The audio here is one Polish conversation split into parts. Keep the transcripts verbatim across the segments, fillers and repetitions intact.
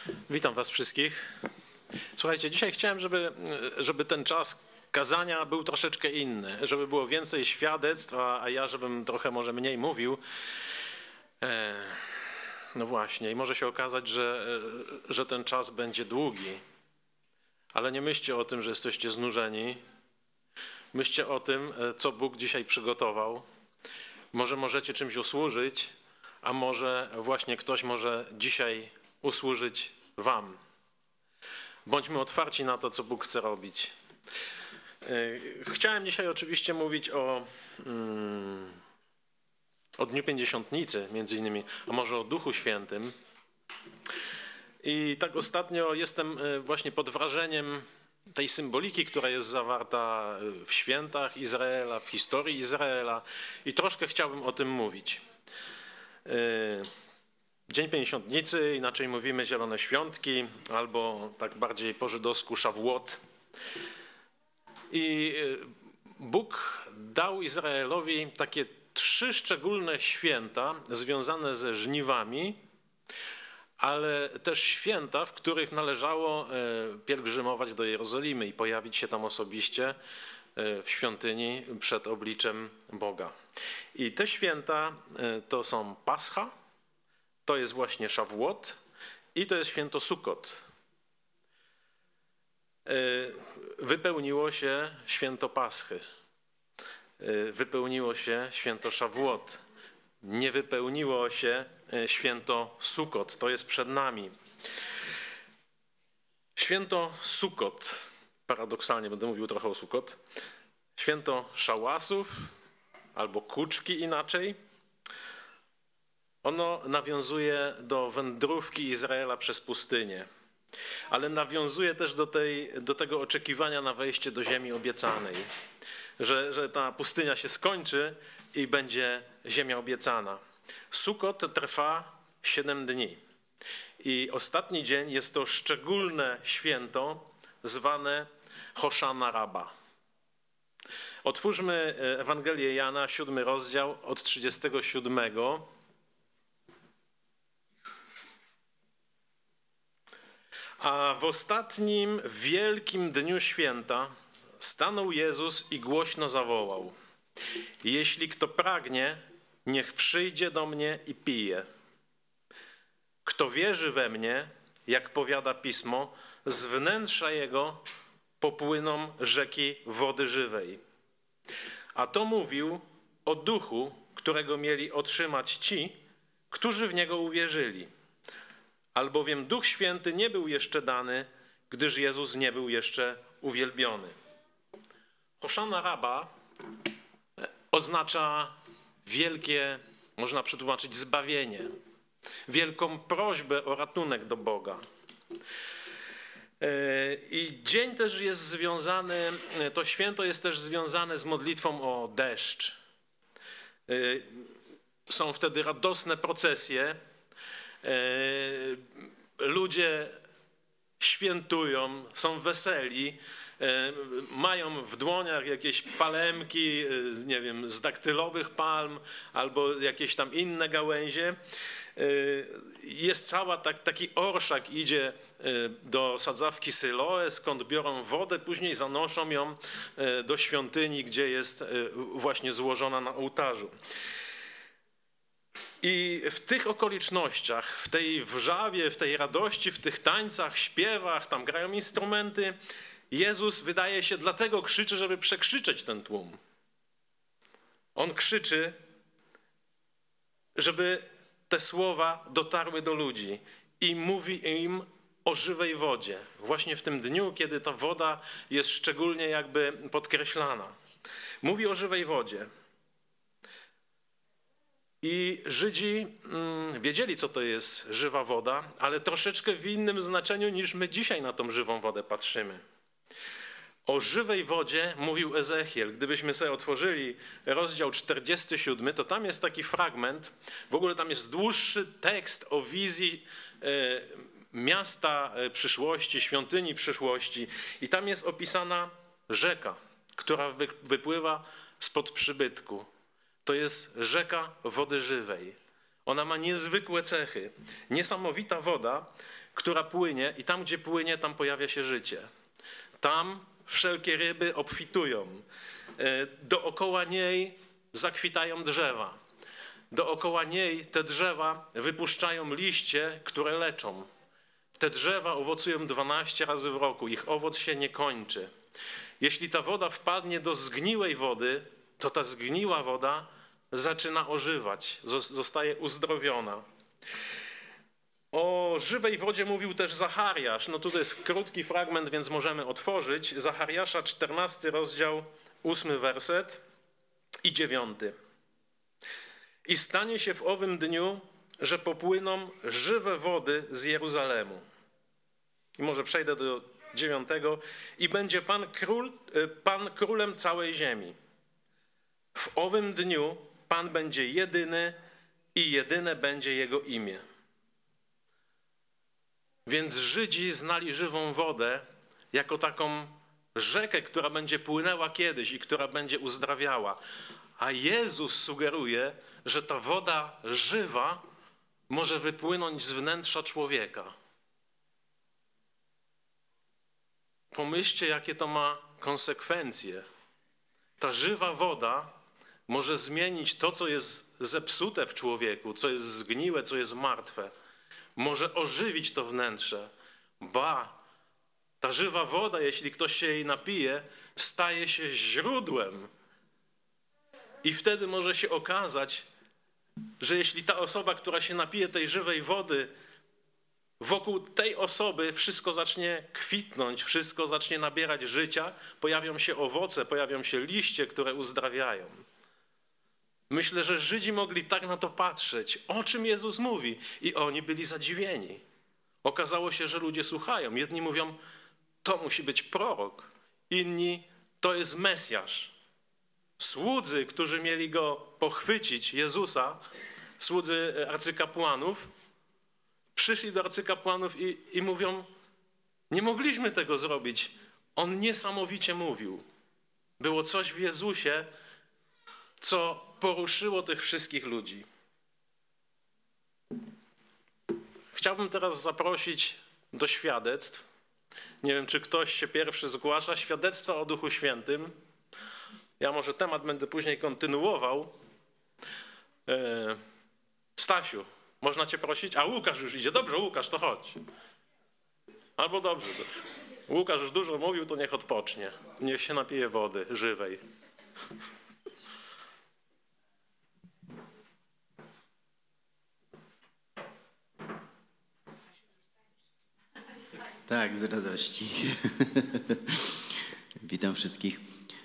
Witam was wszystkich. Słuchajcie, dzisiaj chciałem, żeby, żeby ten czas kazania był troszeczkę inny, żeby było więcej świadectw, a ja żebym trochę może mniej mówił. No właśnie, i może się okazać, że, że ten czas będzie długi. Ale nie myślcie o tym, że jesteście znużeni. Myślcie o tym, co Bóg dzisiaj przygotował. Może możecie czymś usłużyć, a może właśnie ktoś może dzisiaj usłużyć wam. Bądźmy otwarci na to, co Bóg chce robić. Chciałem dzisiaj oczywiście mówić o, mm, o Dniu Pięćdziesiątnicy, między innymi, a może o Duchu Świętym. I tak ostatnio jestem właśnie pod wrażeniem tej symboliki, która jest zawarta w świętach Izraela, w historii Izraela i troszkę chciałbym o tym mówić. Dzień Pięćdziesiątnicy, inaczej mówimy Zielone Świątki, albo tak bardziej po żydowsku Szawłot. I Bóg dał Izraelowi takie trzy szczególne święta związane ze żniwami, ale też święta, w których należało pielgrzymować do Jerozolimy i pojawić się tam osobiście w świątyni przed obliczem Boga. I te święta to są Pascha, to jest właśnie Szawłot i to jest święto Sukot. Wypełniło się święto Paschy, wypełniło się święto Szawłot, nie wypełniło się święto Sukot, to jest przed nami. Święto Sukot, paradoksalnie będę mówił trochę o Sukot, święto szałasów albo kuczki inaczej. Ono nawiązuje do wędrówki Izraela przez pustynię, ale nawiązuje też do, tej, do tego oczekiwania na wejście do ziemi obiecanej, że, że ta pustynia się skończy i będzie ziemia obiecana. Sukot trwa siedem dni i ostatni dzień jest to szczególne święto zwane Hoszana Rabba. Otwórzmy Ewangelię Jana, siódmy rozdział od trzydziestego siódmego. A w ostatnim wielkim dniu święta stanął Jezus i głośno zawołał: jeśli kto pragnie, niech przyjdzie do mnie i pije. Kto wierzy we mnie, jak powiada Pismo, z wnętrza jego popłyną rzeki wody żywej. A to mówił o duchu, którego mieli otrzymać ci, którzy w niego uwierzyli. Albowiem Duch Święty nie był jeszcze dany, gdyż Jezus nie był jeszcze uwielbiony. Hoszana Rabba oznacza wielkie, można przetłumaczyć, zbawienie, wielką prośbę o ratunek do Boga. I dzień też jest związany, to święto jest też związane z modlitwą o deszcz. Są wtedy radosne procesje, ludzie świętują, są weseli, mają w dłoniach jakieś palemki, nie wiem, z daktylowych palm albo jakieś tam inne gałęzie. Jest cała tak, taki orszak idzie do sadzawki Syloe, skąd biorą wodę, później zanoszą ją do świątyni, gdzie jest właśnie złożona na ołtarzu. I w tych okolicznościach, w tej wrzawie, w tej radości, w tych tańcach, śpiewach, tam grają instrumenty, Jezus wydaje się dlatego krzyczy, żeby przekrzyczeć ten tłum. On krzyczy, żeby te słowa dotarły do ludzi i mówi im o żywej wodzie. Właśnie w tym dniu, kiedy ta woda jest szczególnie jakby podkreślana. Mówi o żywej wodzie. I Żydzi mm, wiedzieli, co to jest żywa woda, ale troszeczkę w innym znaczeniu niż my dzisiaj na tą żywą wodę patrzymy. O żywej wodzie mówił Ezechiel. Gdybyśmy sobie otworzyli rozdział czterdziesty siódmy, to tam jest taki fragment, w ogóle tam jest dłuższy tekst o wizji e, miasta przyszłości, świątyni przyszłości i tam jest opisana rzeka, która wy, wypływa spod przybytku. To jest rzeka wody żywej. Ona ma niezwykłe cechy. Niesamowita woda, która płynie i tam, gdzie płynie, tam pojawia się życie. Tam wszelkie ryby obfitują. Dookoła niej zakwitają drzewa. Dookoła niej te drzewa wypuszczają liście, które leczą. Te drzewa owocują dwanaście razy w roku, ich owoc się nie kończy. Jeśli ta woda wpadnie do zgniłej wody, to ta zgniła woda zaczyna ożywać, zostaje uzdrowiona. O żywej wodzie mówił też Zachariasz. No tutaj jest krótki fragment, więc możemy otworzyć. Zachariasza, czternasty rozdział, ósmy werset i dziewiąty. I stanie się w owym dniu, że popłyną żywe wody z Jeruzalemu. I może przejdę do dziewiątego. I będzie Pan, król, Pan królem całej ziemi. W owym dniu Pan będzie jedyny i jedyne będzie Jego imię. Więc Żydzi znali żywą wodę jako taką rzekę, która będzie płynęła kiedyś i która będzie uzdrawiała. A Jezus sugeruje, że ta woda żywa może wypłynąć z wnętrza człowieka. Pomyślcie, jakie to ma konsekwencje. Ta żywa woda może zmienić to, co jest zepsute w człowieku, co jest zgniłe, co jest martwe. Może ożywić to wnętrze. Ba, ta żywa woda, jeśli ktoś się jej napije, staje się źródłem. I wtedy może się okazać, że jeśli ta osoba, która się napije tej żywej wody, wokół tej osoby wszystko zacznie kwitnąć, wszystko zacznie nabierać życia, pojawią się owoce, pojawią się liście, które uzdrawiają. Myślę, że Żydzi mogli tak na to patrzeć, o czym Jezus mówi, i oni byli zadziwieni. Okazało się, że ludzie słuchają. Jedni mówią, to musi być prorok, inni, to jest Mesjasz. Słudzy, którzy mieli go pochwycić, Jezusa, słudzy arcykapłanów, przyszli do arcykapłanów i, i mówią, nie mogliśmy tego zrobić. On niesamowicie mówił. Było coś w Jezusie, co poruszyło tych wszystkich ludzi. Chciałbym teraz zaprosić do świadectw. Nie wiem, czy ktoś się pierwszy zgłasza. Świadectwa o Duchu Świętym. Ja może temat będę później kontynuował. Stasiu, można cię prosić? A Łukasz już idzie. Dobrze, Łukasz, to chodź. Albo dobrze. Łukasz już dużo mówił, to niech odpocznie. Niech się napije wody żywej. Tak, z radości. Witam wszystkich.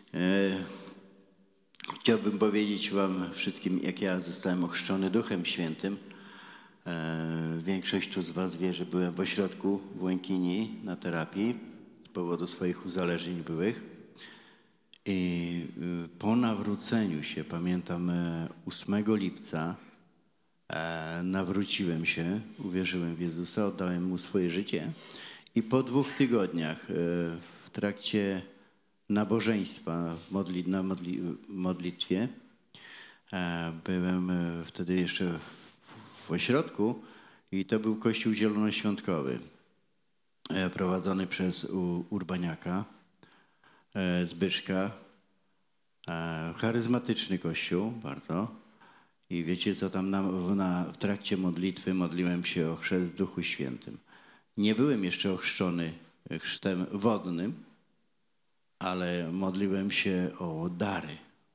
Chciałbym powiedzieć wam wszystkim, jak ja zostałem ochrzczony Duchem Świętym. Większość tu z was wie, że byłem w ośrodku w Łękini na terapii z powodu swoich uzależnień byłych. I po nawróceniu się, pamiętam ósmego lipca, nawróciłem się, uwierzyłem w Jezusa, oddałem Mu swoje życie. I po dwóch tygodniach w trakcie nabożeństwa modli, na modli, modlitwie byłem wtedy jeszcze w ośrodku i to był kościół zielonoświątkowy prowadzony przez Urbaniaka, Zbyszka. Charyzmatyczny kościół bardzo. I wiecie co, tam na, na, w trakcie modlitwy modliłem się o chrzest w Duchu Świętym. Nie byłem jeszcze ochrzczony chrztem wodnym, ale modliłem się o dary.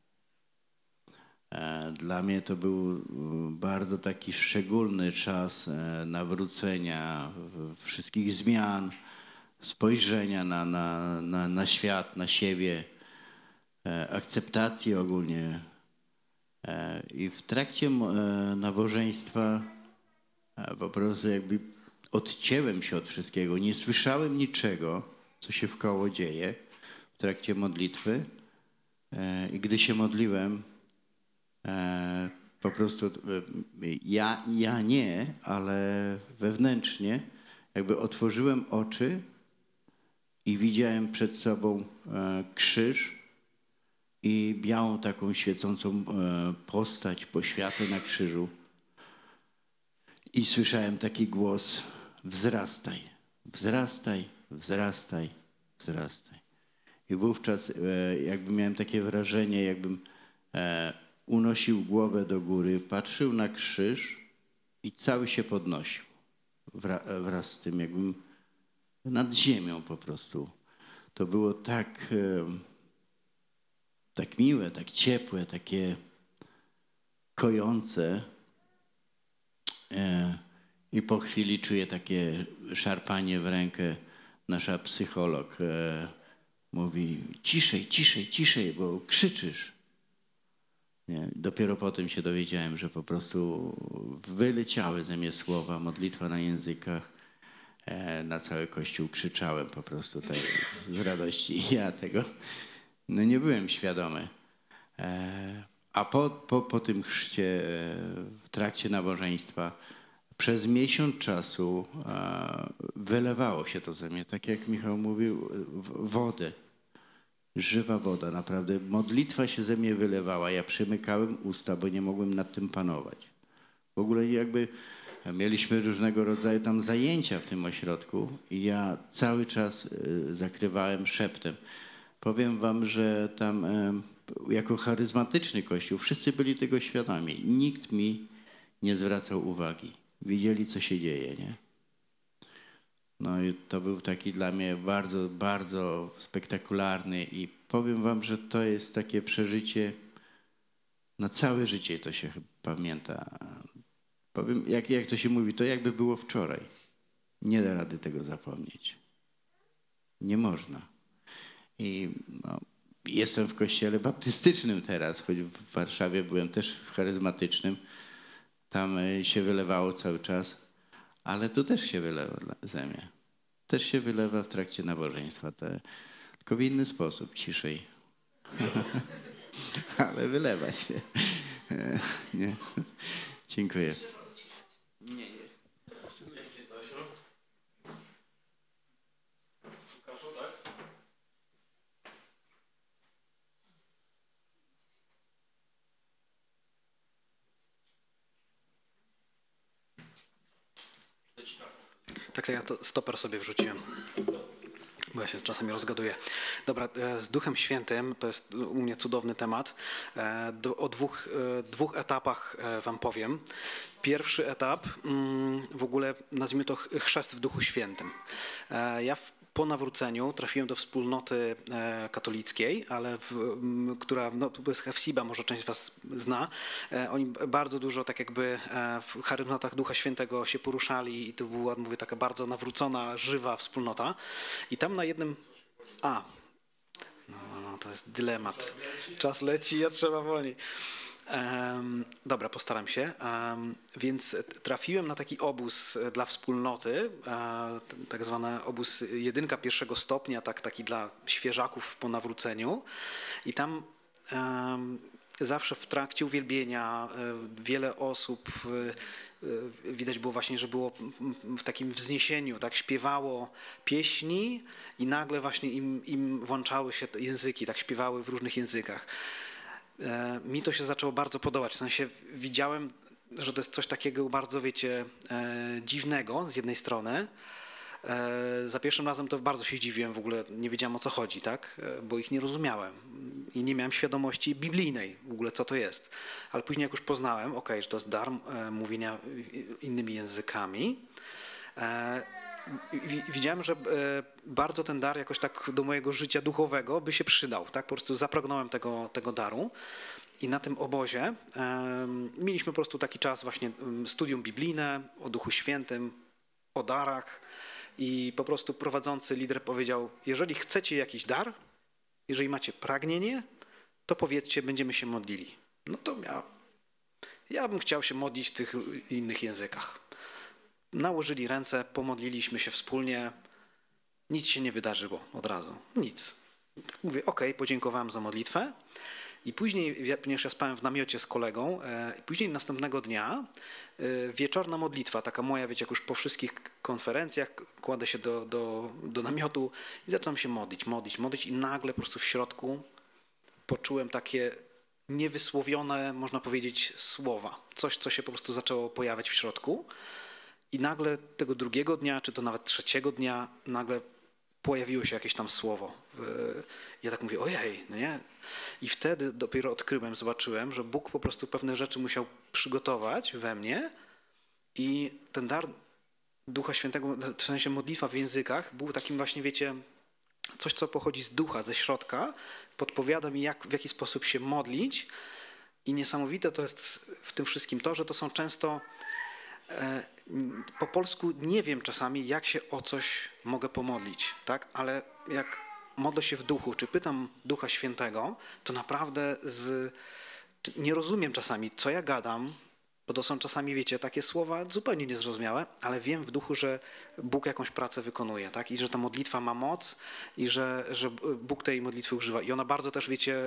Dla mnie to był bardzo taki szczególny czas nawrócenia, wszystkich zmian, spojrzenia na, na, na, na świat, na siebie, akceptacji ogólnie. I w trakcie nabożeństwa po prostu jakby odcięłem się od wszystkiego. Nie słyszałem niczego, co się wkoło dzieje w trakcie modlitwy. I gdy się modliłem, po prostu ja, ja nie, ale wewnętrznie jakby otworzyłem oczy i widziałem przed sobą krzyż i białą taką świecącą postać, poświatę na krzyżu. I słyszałem taki głos, wzrastaj, wzrastaj, wzrastaj, wzrastaj. I wówczas e, jakby miałem takie wrażenie, jakbym e, unosił głowę do góry, patrzył na krzyż i cały się podnosił wra, wraz z tym, jakbym nad ziemią po prostu. To było tak, e, tak miłe, tak ciepłe, takie kojące. E, I po chwili czuję takie szarpanie w rękę. Nasza psycholog e, mówi: ciszej, ciszej, ciszej, bo krzyczysz. Nie? Dopiero potem się dowiedziałem, że po prostu wyleciały ze mnie słowa, modlitwa na językach. E, na cały kościół krzyczałem po prostu tak, z radości. I ja tego no, nie byłem świadomy. E, a po, po, po tym chrzcie, e, w trakcie nabożeństwa, przez miesiąc czasu e, wylewało się to ze mnie, tak jak Michał mówił, w wodę. Żywa woda, naprawdę. Modlitwa się ze mnie wylewała. Ja przymykałem usta, bo nie mogłem nad tym panować. W ogóle jakby mieliśmy różnego rodzaju tam zajęcia w tym ośrodku i ja cały czas e, zakrywałem szeptem. Powiem wam, że tam e, jako charyzmatyczny kościół wszyscy byli tego świadomi. Nikt mi nie zwracał uwagi. Widzieli, co się dzieje, nie? No i to był taki dla mnie bardzo, bardzo spektakularny i powiem wam, że to jest takie przeżycie, na całe życie to się chyba pamięta. Powiem, jak, jak to się mówi, to jakby było wczoraj. Nie da rady tego zapomnieć. Nie można. I no, jestem w kościele baptystycznym teraz, choć w Warszawie byłem też w charyzmatycznym. Tam się wylewało cały czas, ale tu też się wylewa ze mnie. Też się wylewa w trakcie nabożeństwa, te, tylko w inny sposób, ciszej. Ale wylewa się. Nie. Dziękuję. Nie, nie. Dzięki, Stasiu. Łukaszu, tak? Tak, ja to stoper sobie wrzuciłem, bo ja się czasami rozgaduję. Dobra, z Duchem Świętym to jest u mnie cudowny temat. O dwóch, dwóch etapach wam powiem. Pierwszy etap, w ogóle nazwijmy to chrzest w Duchu Świętym. Ja po nawróceniu trafiłem do wspólnoty katolickiej, ale w, która, no to jest Hefsiba, może część z was zna. Oni bardzo dużo tak jakby w charyzmatach Ducha Świętego się poruszali i to była, mówię, taka bardzo nawrócona, żywa wspólnota. I tam na jednym... A, no, no to jest dylemat. Czas leci, a trzeba wolniej. Um, dobra, postaram się. Um, więc trafiłem na taki obóz dla wspólnoty, um, tak zwany obóz jedynka pierwszego stopnia, tak, taki dla świeżaków po nawróceniu. I tam um, zawsze w trakcie uwielbienia um, wiele osób um, widać było właśnie, że było w takim wzniesieniu, tak śpiewało pieśni i nagle właśnie im, im włączały się te języki, tak śpiewały w różnych językach. Mi to się zaczęło bardzo podobać, w sensie widziałem, że to jest coś takiego bardzo, wiecie, dziwnego z jednej strony. Za pierwszym razem to bardzo się zdziwiłem, w ogóle nie wiedziałem, o co chodzi, tak, bo ich nie rozumiałem i nie miałem świadomości biblijnej w ogóle, co to jest. Ale później jak już poznałem, okej, że to jest dar mówienia innymi językami, widziałem, że bardzo ten dar jakoś tak do mojego życia duchowego by się przydał, tak? Po prostu zapragnąłem tego, tego daru i na tym obozie um, mieliśmy po prostu taki czas właśnie studium biblijne o Duchu Świętym, o darach i po prostu prowadzący lider powiedział: jeżeli chcecie jakiś dar, jeżeli macie pragnienie, to powiedzcie, będziemy się modlili. No to ja, ja bym chciał się modlić w tych innych językach. Nałożyli ręce, pomodliliśmy się wspólnie. Nic się nie wydarzyło od razu. Nic. Mówię, okej, okay, podziękowałem za modlitwę. I później, ponieważ ja spałem w namiocie z kolegą, e, później następnego dnia e, wieczorna modlitwa, taka moja, wiecie, jak już po wszystkich konferencjach kładę się do, do, do namiotu i zaczynam się modlić, modlić, modlić i nagle po prostu w środku poczułem takie niewysłowione, można powiedzieć, słowa. Coś, co się po prostu zaczęło pojawiać w środku. I nagle tego drugiego dnia, czy to nawet trzeciego dnia, nagle pojawiło się jakieś tam słowo. Ja tak mówię, ojej, no nie? I wtedy dopiero odkryłem, zobaczyłem, że Bóg po prostu pewne rzeczy musiał przygotować we mnie i ten dar Ducha Świętego, w sensie modlitwa w językach, był takim właśnie, wiecie, coś, co pochodzi z ducha, ze środka, podpowiada mi, jak, w jaki sposób się modlić. I niesamowite to jest w tym wszystkim to, że to są często e, po polsku nie wiem czasami, jak się o coś mogę pomodlić, tak? Ale jak modlę się w duchu, czy pytam Ducha Świętego, to naprawdę z, nie rozumiem czasami, co ja gadam, bo to są czasami, wiecie, takie słowa zupełnie niezrozumiałe, ale wiem w duchu, że Bóg jakąś pracę wykonuje, tak? I że ta modlitwa ma moc i że, że Bóg tej modlitwy używa. I ona bardzo też, wiecie,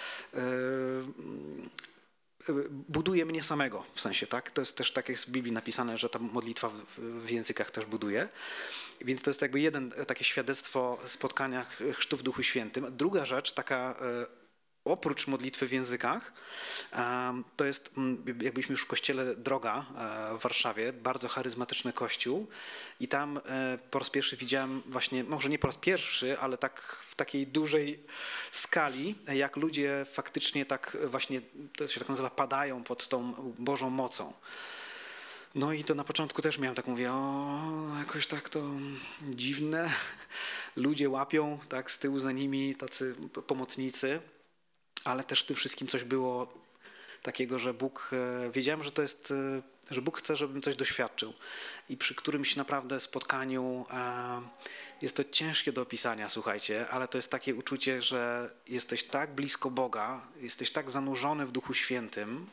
buduje mnie samego, w sensie, tak? To jest też tak jest w Biblii napisane, że ta modlitwa w, w językach też buduje. Więc to jest jakby jeden takie świadectwo spotkania chrztu w Duchu Świętym. Druga rzecz, taka oprócz modlitwy w językach, to jest, jak byliśmy już w kościele Droga w Warszawie, bardzo charyzmatyczny kościół i tam po raz pierwszy widziałem właśnie, może nie po raz pierwszy, ale tak w takiej dużej skali, jak ludzie faktycznie tak właśnie, to się tak nazywa, padają pod tą Bożą mocą. No i to na początku też miałem tak, mówię, o, jakoś tak to dziwne, ludzie łapią tak z tyłu za nimi tacy pomocnicy. Ale też w tym wszystkim coś było takiego, że Bóg, wiedziałem, że to jest, że Bóg chce, żebym coś doświadczył. I przy którymś naprawdę spotkaniu, jest to ciężkie do opisania, słuchajcie, ale to jest takie uczucie, że jesteś tak blisko Boga, jesteś tak zanurzony w Duchu Świętym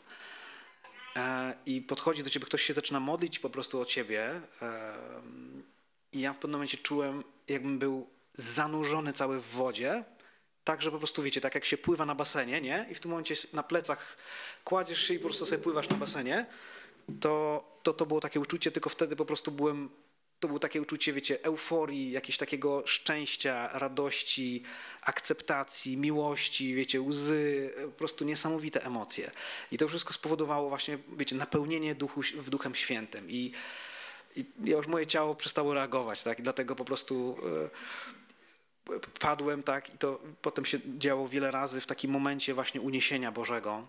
i podchodzi do ciebie, ktoś się zaczyna modlić po prostu o ciebie i ja w pewnym momencie czułem, jakbym był zanurzony cały w wodzie. Tak, że po prostu, wiecie, tak jak się pływa na basenie, nie? I w tym momencie na plecach kładziesz się i po prostu sobie pływasz na basenie, to to, to było takie uczucie, tylko wtedy po prostu byłem, to było takie uczucie, wiecie, euforii, jakiegoś takiego szczęścia, radości, akceptacji, miłości, wiecie, łzy, po prostu niesamowite emocje. I to wszystko spowodowało właśnie, wiecie, napełnienie duchu, w Duchem Świętym. I, i ja już moje ciało przestało reagować, tak? I dlatego po prostu... Yy, padłem, tak, i to potem się działo wiele razy w takim momencie właśnie uniesienia Bożego.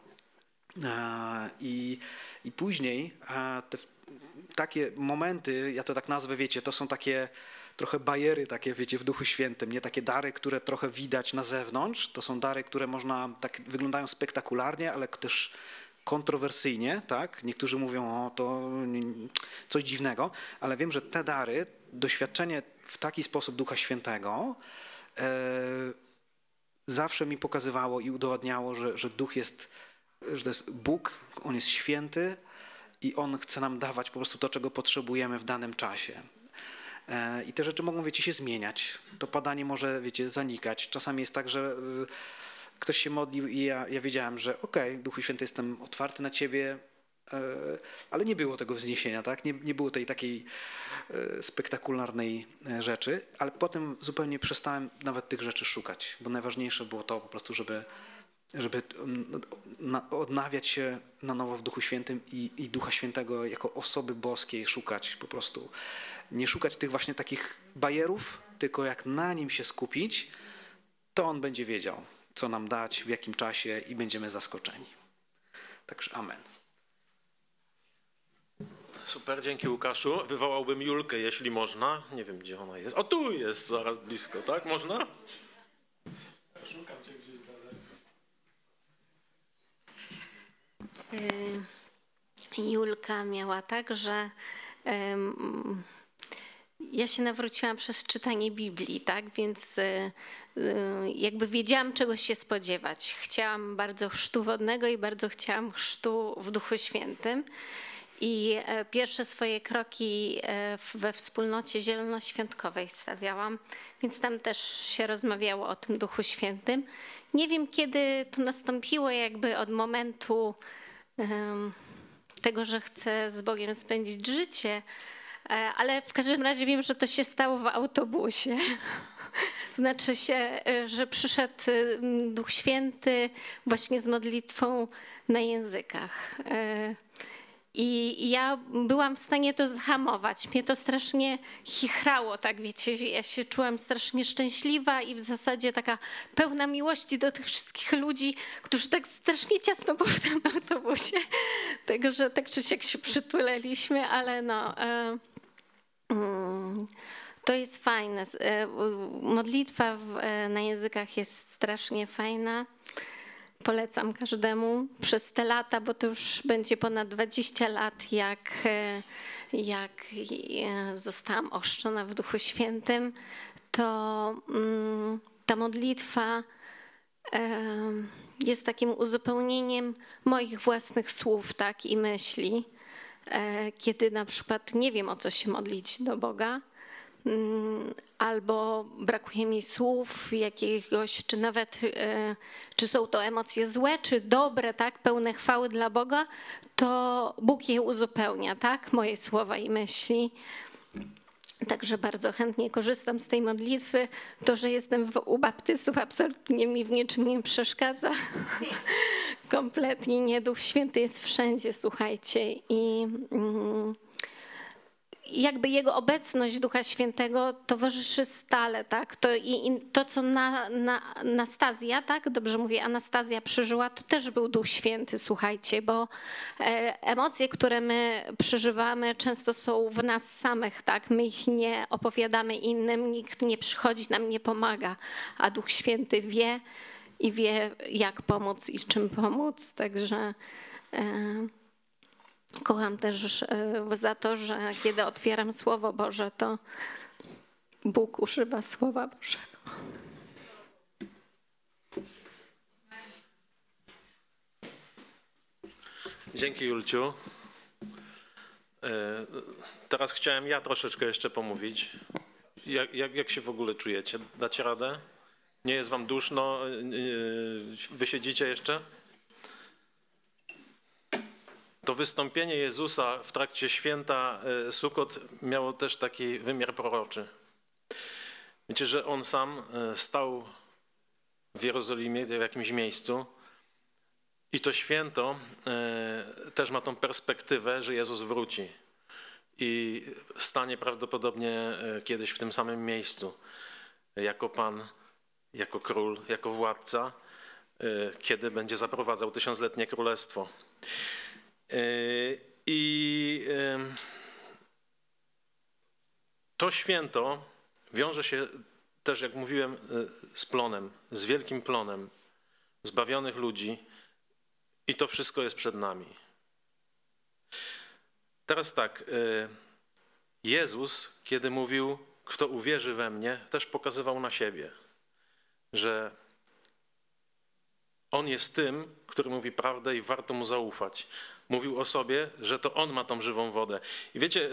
I, i później te, takie momenty, ja to tak nazwę, wiecie, to są takie trochę bajery takie, wiecie, w Duchu Świętym, nie takie dary, które trochę widać na zewnątrz. To są dary, które można, tak wyglądają spektakularnie, ale też kontrowersyjnie, tak? Niektórzy mówią, o to coś dziwnego, ale wiem, że te dary, doświadczenie w taki sposób Ducha Świętego e, zawsze mi pokazywało i udowadniało, że, że Duch jest, że to jest Bóg, On jest święty i On chce nam dawać po prostu to, czego potrzebujemy w danym czasie. E, I te rzeczy mogą, wiecie, się zmieniać. To padanie może, wiecie, zanikać. Czasami jest tak, że e, ktoś się modlił i ja, ja wiedziałem, że okej, okay, Duchu Święty, jestem otwarty na Ciebie, ale nie było tego wzniesienia, tak? Nie, nie było tej takiej spektakularnej rzeczy, ale potem zupełnie przestałem nawet tych rzeczy szukać, bo najważniejsze było to po prostu, żeby, żeby odnawiać się na nowo w Duchu Świętym i, i Ducha Świętego jako osoby boskiej szukać po prostu. Nie szukać tych właśnie takich bajerów, tylko jak na Nim się skupić, to On będzie wiedział, co nam dać, w jakim czasie i będziemy zaskoczeni. Także amen. Super, dzięki Łukaszu. Wywołałbym Julkę, jeśli można. Nie wiem, gdzie ona jest. O, tu jest, zaraz blisko, tak? Można? Szukam cię gdzieś daleko. Julka miała tak, że um, ja się nawróciłam przez czytanie Biblii, tak? Więc y, y, jakby wiedziałam, czego się spodziewać. Chciałam bardzo chrztu wodnego i bardzo chciałam chrztu w Duchu Świętym. I pierwsze swoje kroki we wspólnocie zielonoświątkowej stawiałam, więc tam też się rozmawiało o tym Duchu Świętym. Nie wiem, kiedy to nastąpiło, jakby od momentu um, tego, że chcę z Bogiem spędzić życie, ale w każdym razie wiem, że to się stało w autobusie. Znaczy się, że przyszedł Duch Święty właśnie z modlitwą na językach. I ja byłam w stanie to zahamować. Mnie to strasznie chichrało, tak wiecie. Ja się czułam strasznie szczęśliwa i w zasadzie taka pełna miłości do tych wszystkich ludzi, którzy tak strasznie ciasno byli w tym autobusie. Także tak czy siak się przytulaliśmy, ale no... E, mm, to jest fajne. E, modlitwa w, e, na językach jest strasznie fajna. Polecam każdemu przez te lata, bo to już będzie ponad dwadzieścia lat, jak, jak zostałam ochrzczona w Duchu Świętym, to ta modlitwa jest takim uzupełnieniem moich własnych słów, tak, i myśli. Kiedy na przykład nie wiem, o co się modlić do Boga, albo brakuje mi słów jakiegoś, czy nawet czy są to emocje złe, czy dobre, tak, pełne chwały dla Boga, to Bóg je uzupełnia, tak, moje słowa i myśli. Także bardzo chętnie korzystam z tej modlitwy. To, że jestem w, u baptystów, absolutnie mi w niczym nie przeszkadza. Kompletnie nie. Duch Święty jest wszędzie, słuchajcie. I mm, jakby Jego obecność Ducha Świętego towarzyszy stale, tak? To, i, i to co na, na, Anastazja, tak? Dobrze mówię, Anastazja przeżyła, to też był Duch Święty, słuchajcie, bo e, emocje, które my przeżywamy, często są w nas samych, tak? My ich nie opowiadamy innym, nikt nie przychodzi, nam nie pomaga, a Duch Święty wie i wie, jak pomóc i czym pomóc, także... E, Kocham też za to, że kiedy otwieram Słowo Boże, to Bóg używa Słowa Bożego. Dzięki, Julciu. Teraz chciałem ja troszeczkę jeszcze pomówić. Jak, jak, jak się w ogóle czujecie? Dacie radę? Nie jest wam duszno? Wy siedzicie jeszcze? To wystąpienie Jezusa w trakcie święta Sukot miało też taki wymiar proroczy. Wiecie, że On sam stał w Jerozolimie, w jakimś miejscu i to święto też ma tą perspektywę, że Jezus wróci i stanie prawdopodobnie kiedyś w tym samym miejscu jako Pan, jako Król, jako Władca, kiedy będzie zaprowadzał tysiącletnie królestwo. I to święto wiąże się też, jak mówiłem, z plonem, z wielkim plonem zbawionych ludzi i to wszystko jest przed nami. Teraz tak, Jezus, kiedy mówił, kto uwierzy we mnie, też pokazywał na siebie, że On jest tym, który mówi prawdę i warto Mu zaufać. Mówił o sobie, że to On ma tą żywą wodę. I wiecie,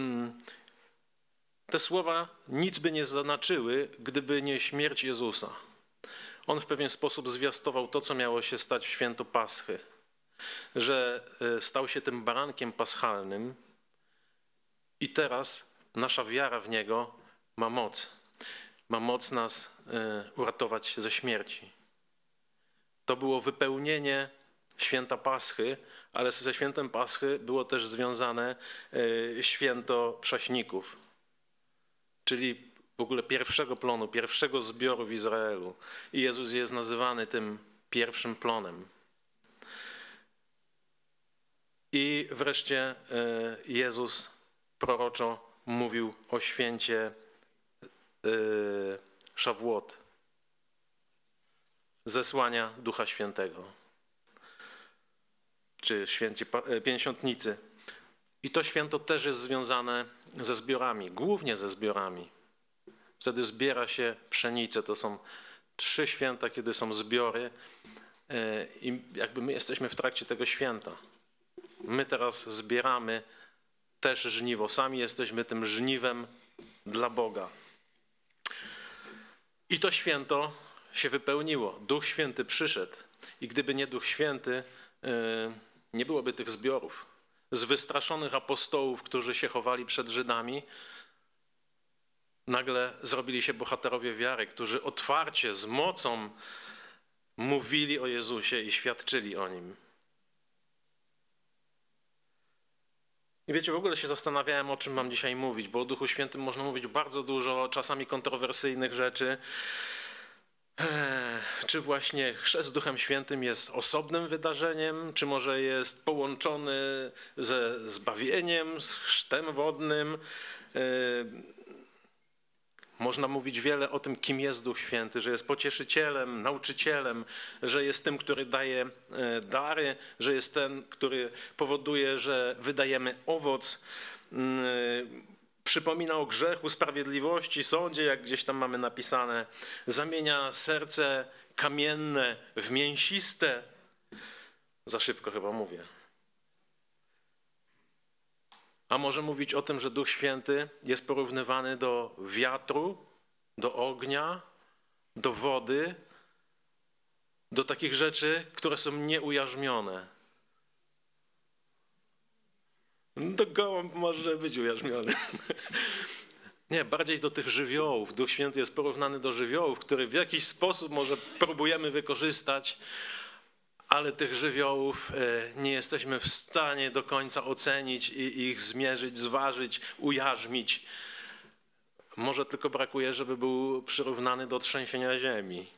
te słowa nic by nie znaczyły, gdyby nie śmierć Jezusa. On w pewien sposób zwiastował to, co miało się stać w święto Paschy. Że stał się tym barankiem paschalnym i teraz nasza wiara w Niego ma moc. Ma moc nas uratować ze śmierci. To było wypełnienie święta Paschy, ale ze świętem Paschy było też związane święto prześników, czyli w ogóle pierwszego plonu, pierwszego zbioru w Izraelu. I Jezus jest nazywany tym pierwszym plonem. I wreszcie Jezus proroczo mówił o święcie Szawłot, zesłania Ducha Świętego, czy święcie Pięćdziesiątnicy. I to święto też jest związane ze zbiorami, głównie ze zbiorami. Wtedy zbiera się pszenicę. To są trzy święta, kiedy są zbiory i jakby my jesteśmy w trakcie tego święta. My teraz zbieramy też żniwo. Sami jesteśmy tym żniwem dla Boga. I to święto się wypełniło. Duch Święty przyszedł i gdyby nie Duch Święty, nie byłoby tych zbiorów. Z wystraszonych apostołów, którzy się chowali przed Żydami, nagle zrobili się bohaterowie wiary, którzy otwarcie, z mocą mówili o Jezusie i świadczyli o Nim. I wiecie, w ogóle się zastanawiałem, o czym mam dzisiaj mówić, bo o Duchu Świętym można mówić bardzo dużo, czasami kontrowersyjnych rzeczy. Eee, czy właśnie chrzest Duchem Świętym jest osobnym wydarzeniem, czy może jest połączony ze zbawieniem, z chrztem wodnym? Eee, Można mówić wiele o tym, kim jest Duch Święty, że jest pocieszycielem, nauczycielem, że jest tym, który daje dary, że jest ten, który powoduje, że wydajemy owoc. Przypomina o grzechu, sprawiedliwości, sądzie, jak gdzieś tam mamy napisane. Zamienia serce kamienne w mięsiste. Za szybko chyba mówię. A może mówić o tym, że Duch Święty jest porównywany do wiatru, do ognia, do wody, do takich rzeczy, które są nieujarzmione. Do gołąb może być ujarzmiony. Nie, bardziej do tych żywiołów. Duch Święty jest porównany do żywiołów, które w jakiś sposób może próbujemy wykorzystać, ale tych żywiołów nie jesteśmy w stanie do końca ocenić i ich zmierzyć, zważyć, ujarzmić. Może tylko brakuje, żeby był przyrównany do trzęsienia ziemi.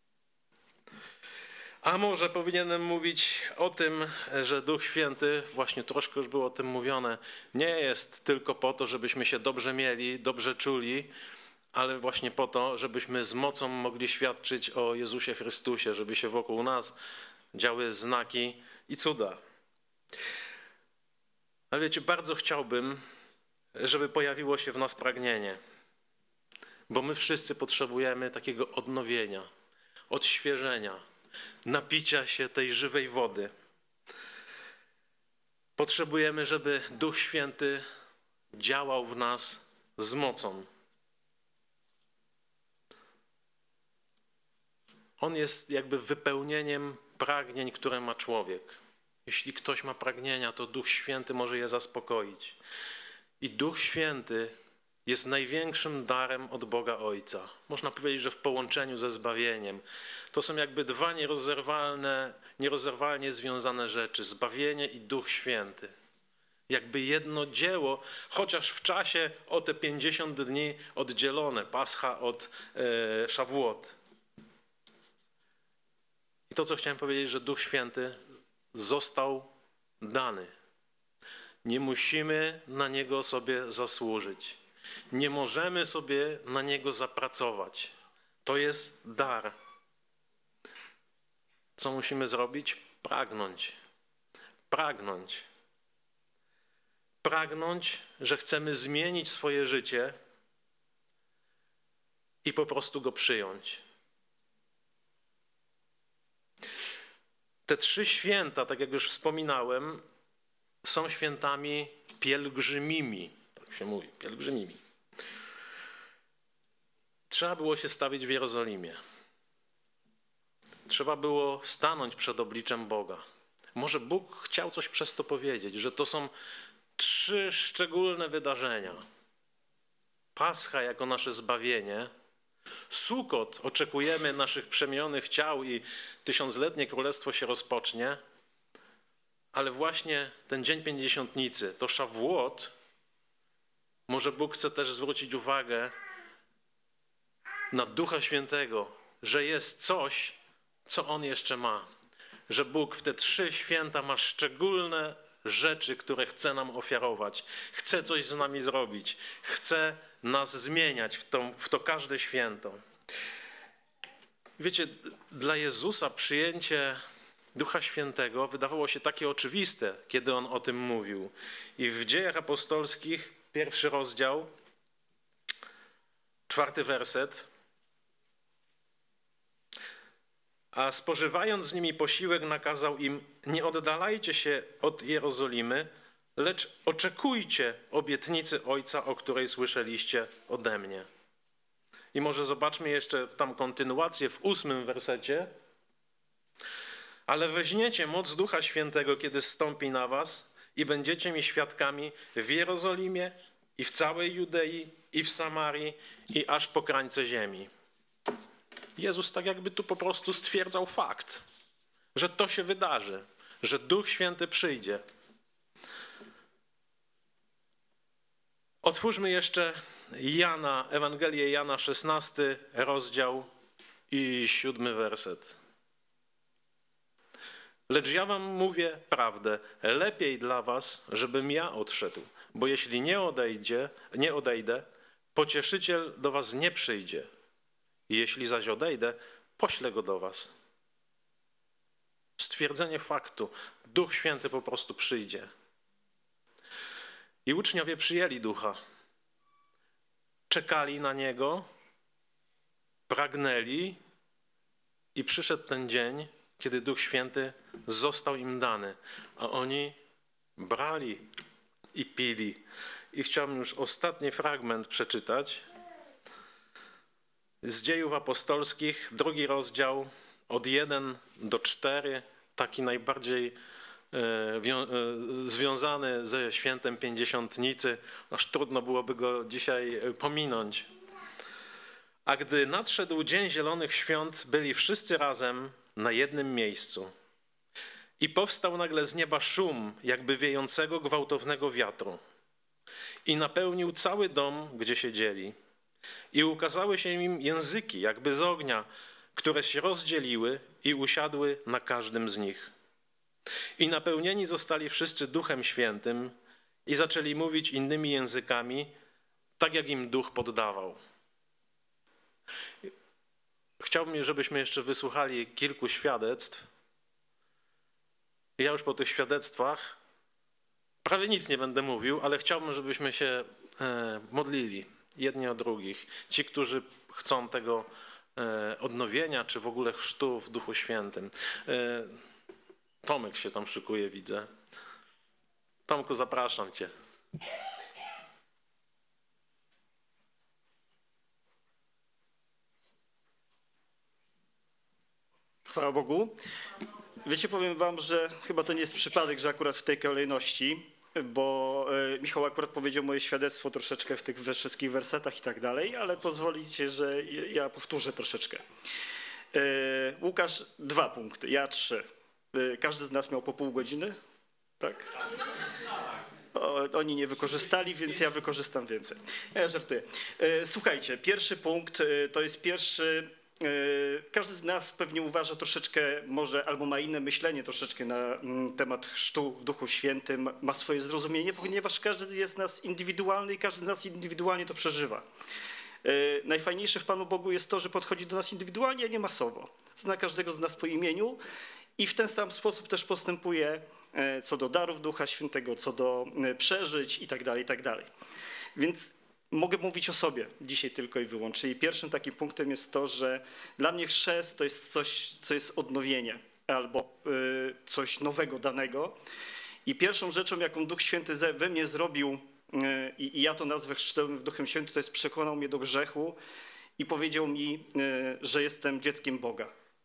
A może powinienem mówić o tym, że Duch Święty, właśnie troszkę już było o tym mówione, nie jest tylko po to, żebyśmy się dobrze mieli, dobrze czuli, ale właśnie po to, żebyśmy z mocą mogli świadczyć o Jezusie Chrystusie, żeby się wokół nas działy znaki i cuda. Ale wiecie, bardzo chciałbym, żeby pojawiło się w nas pragnienie, bo my wszyscy potrzebujemy takiego odnowienia, odświeżenia, napicia się tej żywej wody. Potrzebujemy, żeby Duch Święty działał w nas z mocą. On jest jakby wypełnieniem pragnień, które ma człowiek. Jeśli ktoś ma pragnienia, to Duch Święty może je zaspokoić. I Duch Święty jest największym darem od Boga Ojca. Można powiedzieć, że w połączeniu ze zbawieniem. To są jakby dwa nierozerwalne, nierozerwalnie związane rzeczy. Zbawienie i Duch Święty. Jakby jedno dzieło, chociaż w czasie o te pięćdziesiąt dni oddzielone. Pascha od e, Szawuot. I to, co chciałem powiedzieć, że Duch Święty został dany. Nie musimy na Niego sobie zasłużyć. Nie możemy sobie na Niego zapracować. To jest dar. Co musimy zrobić? Pragnąć. Pragnąć. Pragnąć, że chcemy zmienić swoje życie i po prostu Go przyjąć. Te trzy święta, tak jak już wspominałem, są świętami pielgrzymimi. Tak się mówi, pielgrzymimi. Trzeba było się stawić w Jerozolimie. Trzeba było stanąć przed obliczem Boga. Może Bóg chciał coś przez to powiedzieć, że to są trzy szczególne wydarzenia. Pascha jako nasze zbawienie. Sukot, oczekujemy naszych przemienionych ciał i tysiącletnie królestwo się rozpocznie, ale właśnie ten dzień pięćdziesiątnicy, to Szawuot, może Bóg chce też zwrócić uwagę na Ducha Świętego, że jest coś, co On jeszcze ma. Że Bóg w te trzy święta ma szczególne rzeczy, które chce nam ofiarować. Chce coś z nami zrobić. Chce nas zmieniać w to, w to każde święto. Wiecie, dla Jezusa przyjęcie Ducha Świętego wydawało się takie oczywiste, kiedy On o tym mówił. I w Dziejach Apostolskich, pierwszy rozdział, czwarty werset. A spożywając z nimi posiłek, nakazał im: nie oddalajcie się od Jerozolimy, lecz oczekujcie obietnicy Ojca, o której słyszeliście ode mnie. I może zobaczmy jeszcze tam kontynuację w ósmym wersecie. Ale weźmiecie moc Ducha Świętego, kiedy zstąpi na was, i będziecie mi świadkami w Jerozolimie i w całej Judei i w Samarii i aż po krańce ziemi. Jezus tak jakby tu po prostu stwierdzał fakt, że to się wydarzy, że Duch Święty przyjdzie. Otwórzmy jeszcze Jana, Ewangelię Jana, szesnasty rozdział i siódmy werset. Lecz ja wam mówię prawdę, lepiej dla was, żebym ja odszedł, bo jeśli nie odejdzie, nie odejdę, Pocieszyciel do was nie przyjdzie. Jeśli zaś odejdę, poślę go do was. Stwierdzenie faktu. Duch Święty po prostu przyjdzie. I uczniowie przyjęli Ducha. Czekali na Niego, pragnęli i przyszedł ten dzień, kiedy Duch Święty został im dany, a oni brali i pili. I chciałbym już ostatni fragment przeczytać. Z Dziejów Apostolskich, drugi rozdział, od jeden do czterech, taki najbardziej związany ze świętem Pięćdziesiątnicy, aż trudno byłoby go dzisiaj pominąć. A gdy nadszedł Dzień Zielonych Świąt, byli wszyscy razem na jednym miejscu. I powstał nagle z nieba szum, jakby wiejącego gwałtownego wiatru. I napełnił cały dom, gdzie siedzieli. I ukazały się im języki, jakby z ognia, które się rozdzieliły i usiadły na każdym z nich. I napełnieni zostali wszyscy Duchem Świętym i zaczęli mówić innymi językami, tak jak im Duch poddawał. Chciałbym, żebyśmy jeszcze wysłuchali kilku świadectw. Ja już po tych świadectwach prawie nic nie będę mówił, ale chciałbym, żebyśmy się modlili jedni o drugich. Ci, którzy chcą tego odnowienia, czy w ogóle chrztu w Duchu Świętym. Tomek się tam szykuje, widzę. Tomku, zapraszam cię. Chwała Bogu. Wiecie, powiem wam, że chyba to nie jest przypadek, że akurat w tej kolejności, bo Michał akurat powiedział moje świadectwo troszeczkę w tych wszystkich wersetach i tak dalej, ale pozwolicie, że ja powtórzę troszeczkę. Łukasz dwa punkty, ja trzy. Każdy z nas miał po pół godziny, tak? O, oni nie wykorzystali, więc ja wykorzystam więcej. Ja żartuję. Słuchajcie, pierwszy punkt to jest pierwszy. Każdy z nas pewnie uważa troszeczkę, może albo ma inne myślenie troszeczkę na temat chrztu w Duchu Świętym, ma swoje zrozumienie, ponieważ każdy jest z nas indywidualny i każdy z nas indywidualnie to przeżywa. Najfajniejsze w Panu Bogu jest to, że podchodzi do nas indywidualnie, a nie masowo. Zna każdego z nas po imieniu i w ten sam sposób też postępuje co do darów Ducha Świętego, co do przeżyć i tak dalej, i tak dalej. Więc mogę mówić o sobie dzisiaj tylko i wyłącznie. I pierwszym takim punktem jest to, że dla mnie chrzest to jest coś, co jest odnowienie albo y, coś nowego danego. I pierwszą rzeczą, jaką Duch Święty we mnie zrobił, y, i ja to nazwę chrztem Duchem Świętym, to jest przekonał mnie do grzechu i powiedział mi, y, że jestem dzieckiem Boga.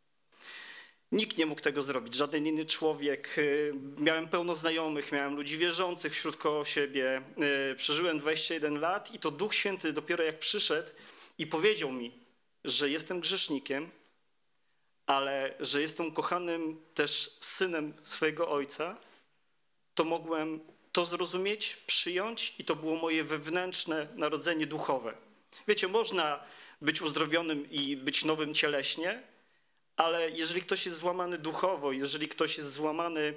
Nikt nie mógł tego zrobić, żaden inny człowiek. Miałem pełno znajomych, miałem ludzi wierzących wśród koło siebie. Przeżyłem dwadzieścia jeden lat i to Duch Święty dopiero jak przyszedł i powiedział mi, że jestem grzesznikiem, ale że jestem kochanym też synem swojego ojca, to mogłem to zrozumieć, przyjąć i to było moje wewnętrzne narodzenie duchowe. Wiecie, można być uzdrowionym i być nowym cieleśnie, ale jeżeli ktoś jest złamany duchowo, jeżeli ktoś jest złamany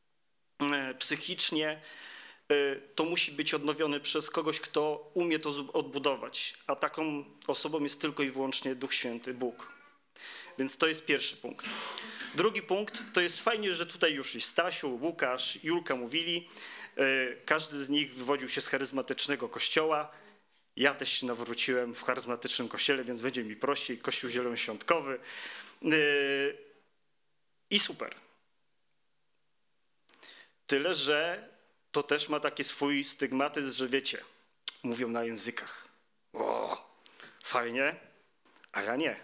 psychicznie, to musi być odnowiony przez kogoś, kto umie to odbudować. A taką osobą jest tylko i wyłącznie Duch Święty, Bóg. Więc to jest pierwszy punkt. Drugi punkt, to jest fajnie, że tutaj już i Stasiu, Łukasz, Julka mówili. Każdy z nich wywodził się z charyzmatycznego kościoła. Ja też się nawróciłem w charyzmatycznym kościele, więc będzie mi prościej. Kościół zielonoświątkowy. I super. Tyle, że to też ma taki swój stygmatyzm, że wiecie, mówią na językach. O, fajnie, a ja nie.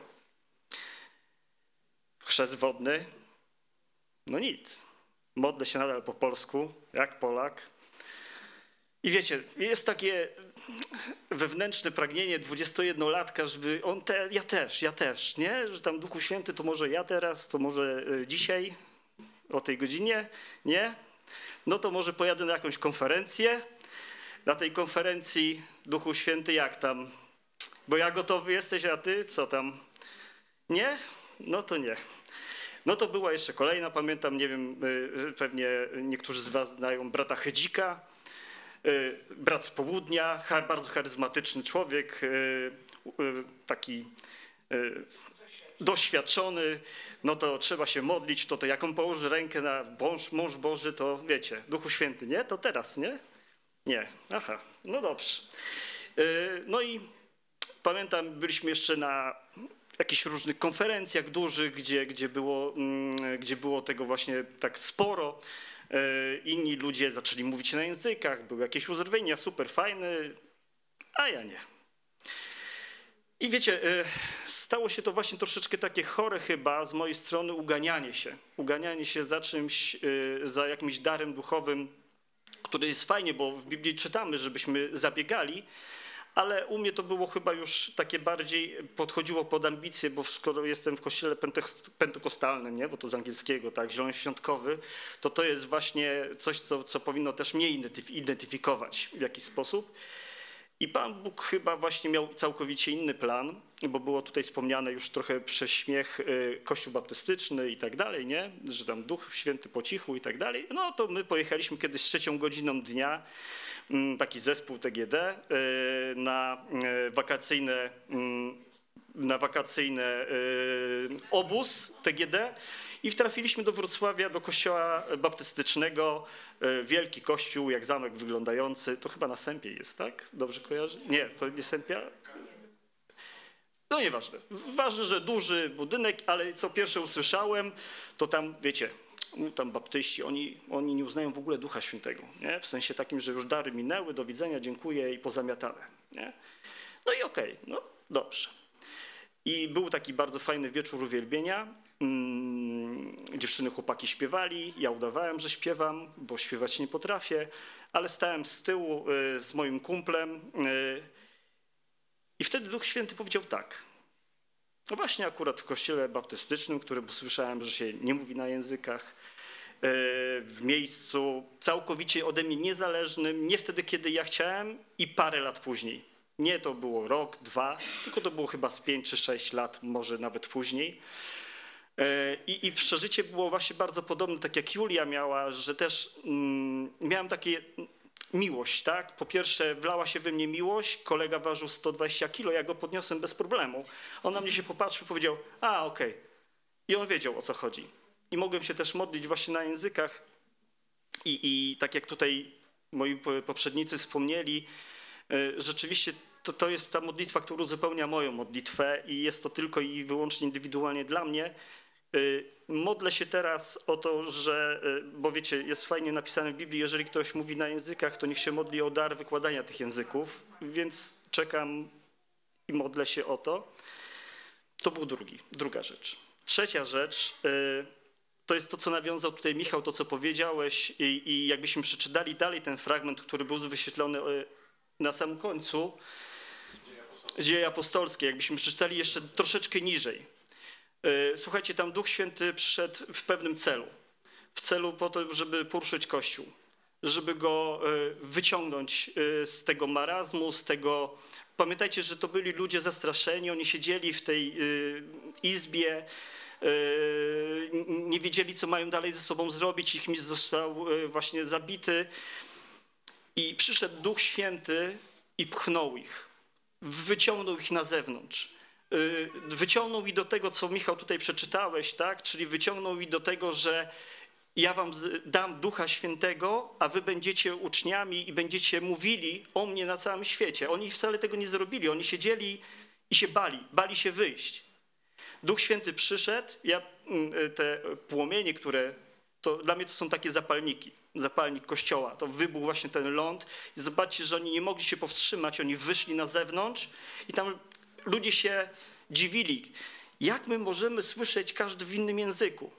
Chrzest wodny? No nic. Modlę się nadal po polsku, jak Polak. I wiecie, jest takie wewnętrzne pragnienie dwudziestojednolatka, żeby on, te, ja też, ja też, nie? Że tam Duchu Święty, to może ja teraz, to może dzisiaj, o tej godzinie, nie? No to może pojadę na jakąś konferencję, na tej konferencji Duchu Święty, jak tam? Bo ja gotowy jesteś, a ty co tam? Nie? No to nie. No to była jeszcze kolejna, pamiętam, nie wiem, pewnie niektórzy z was znają brata Hedzika, brat z południa, bardzo charyzmatyczny człowiek, taki doświadczony, no to trzeba się modlić, to, to jak on położy rękę na mąż, mąż Boży, to wiecie, Duchu Święty, nie? To teraz, nie? Nie. Aha, no dobrze. No i pamiętam, byliśmy jeszcze na jakichś różnych konferencjach dużych, gdzie, gdzie, było, gdzie było tego właśnie tak sporo. Inni ludzie zaczęli mówić na językach, były jakieś uzdrowienia, super fajne, a ja nie. I wiecie, stało się to właśnie troszeczkę takie chore chyba z mojej strony uganianie się. Uganianie się za czymś, za jakimś darem duchowym, który jest fajnie, bo w Biblii czytamy, żebyśmy zabiegali, ale u mnie to było chyba już takie bardziej, podchodziło pod ambicje, bo skoro jestem w kościele pentekostalnym, nie, bo to z angielskiego, tak, zielonoświątkowy, to to jest właśnie coś, co, co powinno też mnie identyfikować w jakiś sposób. I Pan Bóg chyba właśnie miał całkowicie inny plan, bo było tutaj wspomniane już trochę przez śmiech Kościół baptystyczny i tak dalej, nie? Że tam Duch Święty po cichu i tak dalej. No to my pojechaliśmy kiedyś z trzecią godziną dnia, taki zespół T G D, na wakacyjne, na wakacyjne obóz T G D. I trafiliśmy do Wrocławia, do kościoła baptystycznego, wielki kościół, jak zamek wyglądający, to chyba na Sępie jest, tak? Dobrze kojarzę? Nie, to nie Sępia? No nieważne. Ważne, że duży budynek, ale co pierwsze usłyszałem, to tam, wiecie, tam baptyści, oni, oni nie uznają w ogóle Ducha Świętego, nie? W sensie takim, że już dary minęły, do widzenia, dziękuję i pozamiatane, nie? No i okej, okay, no dobrze. I był taki bardzo fajny wieczór uwielbienia. Dziewczyny, chłopaki śpiewali, ja udawałem, że śpiewam, bo śpiewać nie potrafię, ale stałem z tyłu z moim kumplem i wtedy Duch Święty powiedział tak. No właśnie akurat w kościele baptystycznym, w którym słyszałem, że się nie mówi na językach, w miejscu całkowicie ode mnie niezależnym, nie wtedy, kiedy ja chciałem i parę lat później. Nie to było rok, dwa, tylko to było chyba z pięć czy sześć lat, może nawet później. I, I przeżycie było właśnie bardzo podobne, tak jak Julia miała, że też mm, miałem takie miłość, tak? Po pierwsze wlała się we mnie miłość, kolega ważył sto dwadzieścia kilo, ja go podniosłem bez problemu. On na mnie się popatrzył, powiedział, a okej. Okay. I on wiedział, o co chodzi. I mogłem się też modlić właśnie na językach. I, i tak jak tutaj moi poprzednicy wspomnieli, rzeczywiście to, to jest ta modlitwa, która uzupełnia moją modlitwę i jest to tylko i wyłącznie indywidualnie dla mnie. Modlę się teraz o to, że, bo wiecie, jest fajnie napisane w Biblii, jeżeli ktoś mówi na językach, to niech się modli o dar wykładania tych języków, więc czekam i modlę się o to. To był drugi, druga rzecz. Trzecia rzecz, to jest to, co nawiązał tutaj Michał, to, co powiedziałeś i, i jakbyśmy przeczytali dalej ten fragment, który był wyświetlony na samym końcu, Dzieje apostolskie, jakbyśmy przeczytali jeszcze troszeczkę niżej. Słuchajcie, tam Duch Święty przyszedł w pewnym celu. W celu po to, żeby poruszyć Kościół. Żeby go wyciągnąć z tego marazmu, z tego... Pamiętajcie, że to byli ludzie zastraszeni, oni siedzieli w tej izbie, nie wiedzieli, co mają dalej ze sobą zrobić, ich mistrz został właśnie zabity. I przyszedł Duch Święty i pchnął ich. Wyciągnął ich na zewnątrz. Wyciągnął ich do tego, co Michał tutaj przeczytałeś, tak? Czyli wyciągnął ich do tego, że ja wam dam Ducha Świętego, a wy będziecie uczniami i będziecie mówili o mnie na całym świecie. Oni wcale tego nie zrobili. Oni siedzieli i się bali. Bali się wyjść. Duch Święty przyszedł. Ja, te płomienie, które... To, dla mnie to są takie zapalniki. Zapalnik Kościoła. To wybuchł właśnie ten ląd. I zobaczcie, że oni nie mogli się powstrzymać. Oni wyszli na zewnątrz i tam ludzie się dziwili. Jak my możemy słyszeć każdy w innym języku?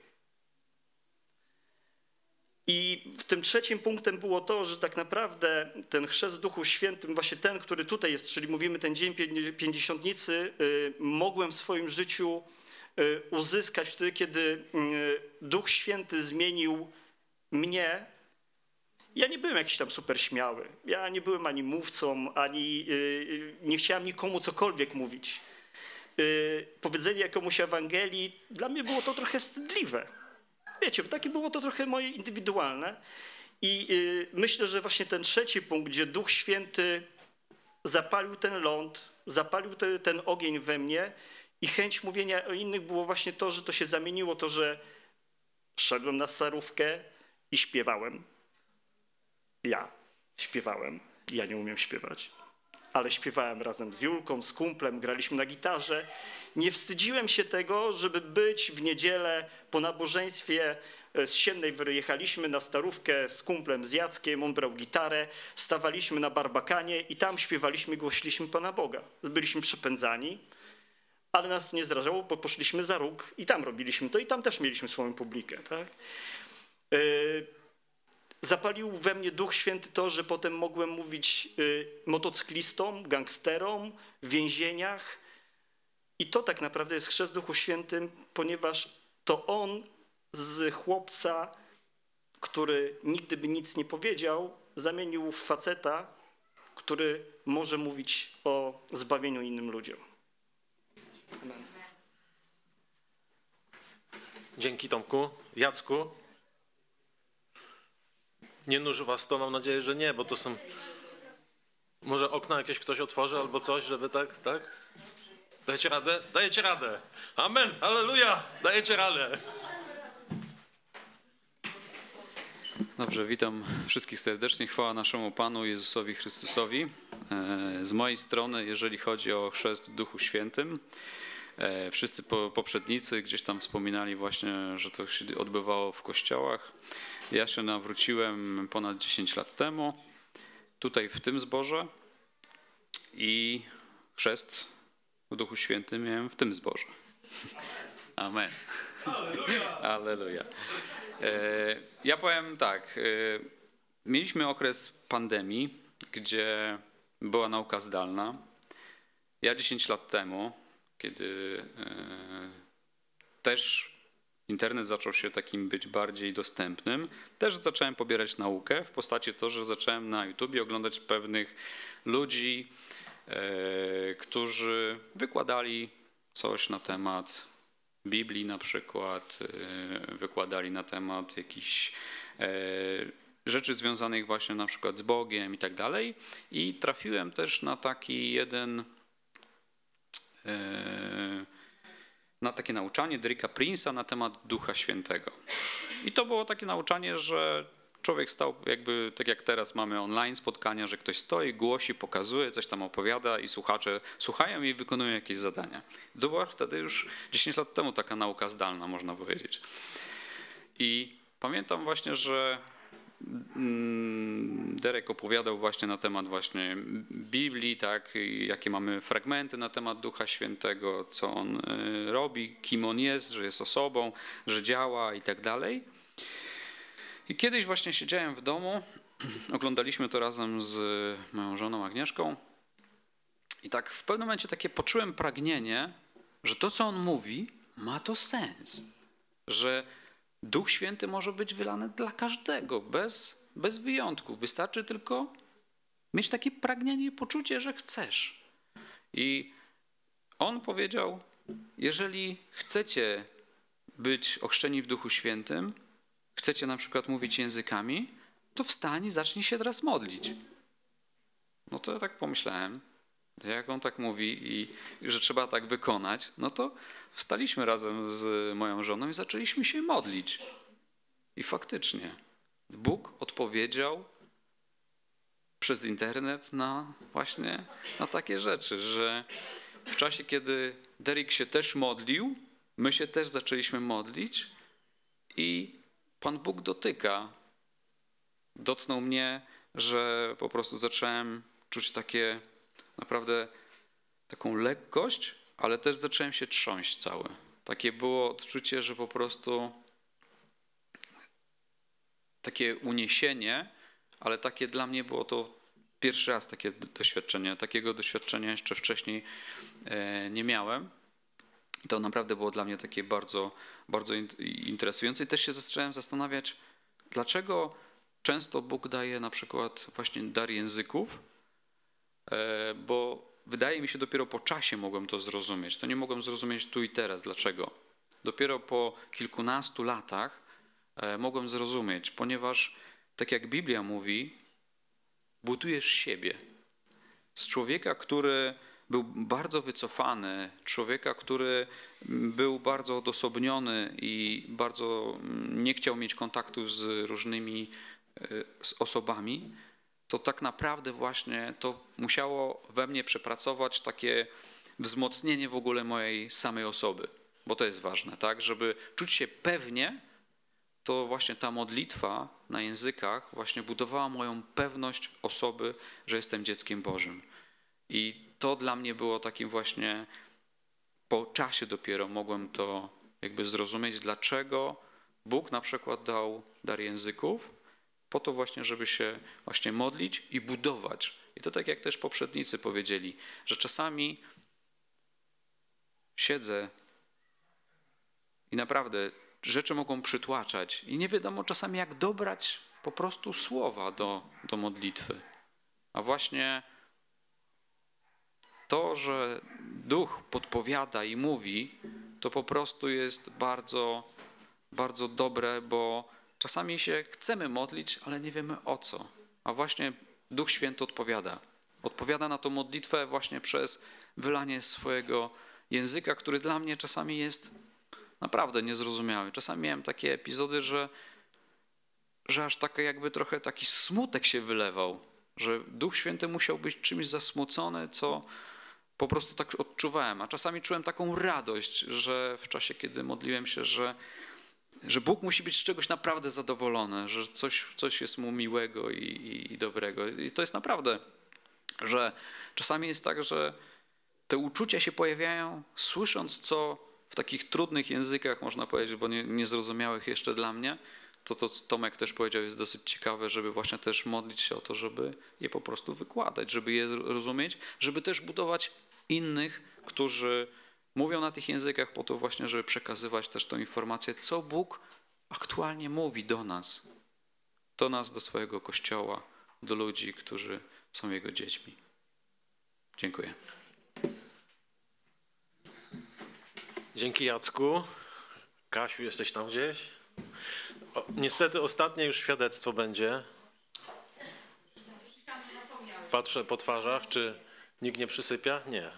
I tym trzecim punktem było to, że tak naprawdę ten chrzest w Duchu Świętym, właśnie ten, który tutaj jest, czyli mówimy ten Dzień Pięćdziesiątnicy, mogłem w swoim życiu uzyskać wtedy, kiedy Duch Święty zmienił mnie Ja nie byłem jakiś tam super śmiały. Ja nie byłem ani mówcą, ani yy, nie chciałem nikomu cokolwiek mówić. Yy, powiedzenie jakiemuś Ewangelii, dla mnie było to trochę wstydliwe. Wiecie, bo takie było to trochę moje indywidualne. I yy, myślę, że właśnie ten trzeci punkt, gdzie Duch Święty zapalił ten ląd, zapalił te, ten ogień we mnie i chęć mówienia o innych było właśnie to, że to się zamieniło, to, że szedłem na starówkę i śpiewałem. Ja śpiewałem. Ja nie umiem śpiewać. Ale śpiewałem razem z Julką, z kumplem, graliśmy na gitarze. Nie wstydziłem się tego, żeby być w niedzielę po nabożeństwie z Siennej. Wyjechaliśmy na starówkę z kumplem, z Jackiem, on brał gitarę, stawaliśmy na barbakanie i tam śpiewaliśmy, głosiliśmy Pana Boga. Byliśmy przepędzani, ale nas nie zdrażało, bo poszliśmy za róg i tam robiliśmy to i tam też mieliśmy swoją publikę. Tak? Yy, Zapalił we mnie Duch Święty to, że potem mogłem mówić y, motocyklistom, gangsterom, w więzieniach. I to tak naprawdę jest chrzest w Duchu Świętym, ponieważ to on z chłopca, który nigdy by nic nie powiedział, zamienił w faceta, który może mówić o zbawieniu innym ludziom. Amen. Dzięki, Tomku. Jacku? Nie nuży was to? Mam nadzieję, że nie, bo to są... Może okna jakieś ktoś otworzy albo coś, żeby tak, tak? Dajecie radę? Dajecie radę. Amen, halleluja, dajecie radę. Dobrze, witam wszystkich serdecznie. Chwała naszemu Panu Jezusowi Chrystusowi. Z mojej strony, jeżeli chodzi o chrzest w Duchu Świętym, wszyscy poprzednicy gdzieś tam wspominali właśnie, że to się odbywało w kościołach. Ja się nawróciłem ponad dziesięć lat temu, tutaj w tym zborze i chrzest w Duchu Świętym miałem w tym zborze. Amen. Alleluja. Alleluja. Ja powiem tak, mieliśmy okres pandemii, gdzie była nauka zdalna. Ja dziesięć lat temu, kiedy też internet zaczął się takim być bardziej dostępnym, też zacząłem pobierać naukę w postaci to, że zacząłem na YouTubie oglądać pewnych ludzi, którzy wykładali coś na temat Biblii na przykład, wykładali na temat jakichś rzeczy związanych właśnie na przykład z Bogiem i tak dalej. I trafiłem też na taki jeden, na takie nauczanie Derricka Prince'a na temat Ducha Świętego. I to było takie nauczanie, że człowiek stał jakby, tak jak teraz mamy online spotkania, że ktoś stoi, głosi, pokazuje, coś tam opowiada i słuchacze słuchają i wykonują jakieś zadania. To była wtedy już dziesięć lat temu taka nauka zdalna, można powiedzieć. I pamiętam właśnie, że Derek opowiadał właśnie na temat właśnie Biblii, tak, jakie mamy fragmenty na temat Ducha Świętego, co on robi, kim on jest, że jest osobą, że działa i tak dalej. I kiedyś właśnie siedziałem w domu, oglądaliśmy to razem z moją żoną Agnieszką i tak w pewnym momencie takie poczułem pragnienie, że to, co on mówi, ma to sens, że Duch Święty może być wylany dla każdego, bez, bez wyjątku. Wystarczy tylko mieć takie pragnienie i poczucie, że chcesz. I on powiedział, jeżeli chcecie być ochrzczeni w Duchu Świętym, chcecie na przykład mówić językami, to wstań i zacznij się teraz modlić. No to ja tak pomyślałem, jak on tak mówi i że trzeba tak wykonać, no to wstaliśmy razem z moją żoną i zaczęliśmy się modlić. I faktycznie Bóg odpowiedział przez internet na właśnie na takie rzeczy, że w czasie, kiedy Derrick się też modlił, my się też zaczęliśmy modlić i Pan Bóg dotyka. Dotknął mnie, że po prostu zacząłem czuć takie naprawdę taką lekkość, ale też zacząłem się trząść cały. Takie było odczucie, że po prostu takie uniesienie, ale takie dla mnie było to pierwszy raz takie doświadczenie. Takiego doświadczenia jeszcze wcześniej nie miałem. To naprawdę było dla mnie takie bardzo, bardzo interesujące i też się zacząłem zastanawiać, dlaczego często Bóg daje na przykład właśnie dar języków, bo wydaje mi się, dopiero po czasie mogłem to zrozumieć. To nie mogłem zrozumieć tu i teraz. Dlaczego? Dopiero po kilkunastu latach mogłem zrozumieć, ponieważ tak jak Biblia mówi, budujesz siebie. Z człowieka, który był bardzo wycofany, człowieka, który był bardzo odosobniony i bardzo nie chciał mieć kontaktu z różnymi z osobami, to tak naprawdę właśnie to musiało we mnie przepracować takie wzmocnienie w ogóle mojej samej osoby, bo to jest ważne, tak? Żeby czuć się pewnie, to właśnie ta modlitwa na językach właśnie budowała moją pewność osoby, że jestem dzieckiem Bożym. I to dla mnie było takim właśnie, po czasie dopiero mogłem to jakby zrozumieć, dlaczego Bóg na przykład dał dar języków, po to właśnie, żeby się właśnie modlić i budować. I to tak jak też poprzednicy powiedzieli, że czasami siedzę i naprawdę rzeczy mogą przytłaczać i nie wiadomo czasami jak dobrać po prostu słowa do, do modlitwy. A właśnie to, że Duch podpowiada i mówi, to po prostu jest bardzo, bardzo dobre, bo czasami się chcemy modlić, ale nie wiemy o co. A właśnie Duch Święty odpowiada. Odpowiada na tą modlitwę właśnie przez wylanie swojego języka, który dla mnie czasami jest naprawdę niezrozumiały. Czasami miałem takie epizody, że, że aż tak jakby trochę taki smutek się wylewał, że Duch Święty musiał być czymś zasmucony, co po prostu tak odczuwałem. A czasami czułem taką radość, że w czasie, kiedy modliłem się, że, że Bóg musi być z czegoś naprawdę zadowolony, że coś, coś jest mu miłego i, i, i dobrego. I to jest naprawdę, że czasami jest tak, że te uczucia się pojawiają, słysząc co w takich trudnych językach, można powiedzieć, bo nie, niezrozumiałych jeszcze dla mnie, to to, co Tomek też powiedział, jest dosyć ciekawe, żeby właśnie też modlić się o to, żeby je po prostu wykładać, żeby je rozumieć, żeby też budować innych, którzy mówią na tych językach po to właśnie, żeby przekazywać też tą informację, co Bóg aktualnie mówi do nas, do nas, do swojego Kościoła, do ludzi, którzy są Jego dziećmi. Dziękuję. Dzięki, Jacku. Kasiu, jesteś tam gdzieś? O, niestety ostatnie już świadectwo będzie. Patrzę po twarzach, czy nikt nie przysypia? Nie.